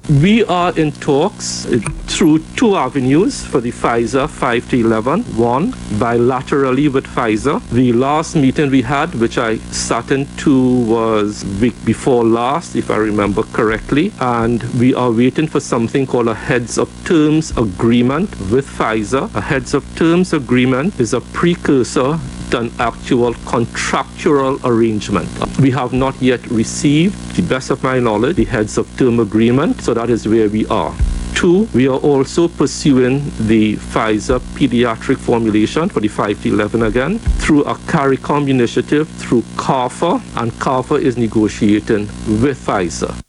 We are in talks through two avenues for the Pfizer 5-11. One, bilaterally with Pfizer. The last meeting we had, which I sat into, was week before last, if I remember correctly. And we are waiting for something called a heads of terms agreement with Pfizer. A heads of terms agreement is a precursor to an actual contractual arrangement. We have not yet received, to the best of my knowledge, the heads of term agreement, so that is where we are. Two, we are also pursuing the Pfizer pediatric formulation for the 5-11 again through a CARICOM initiative through CARPHA, and CARPHA is negotiating with Pfizer.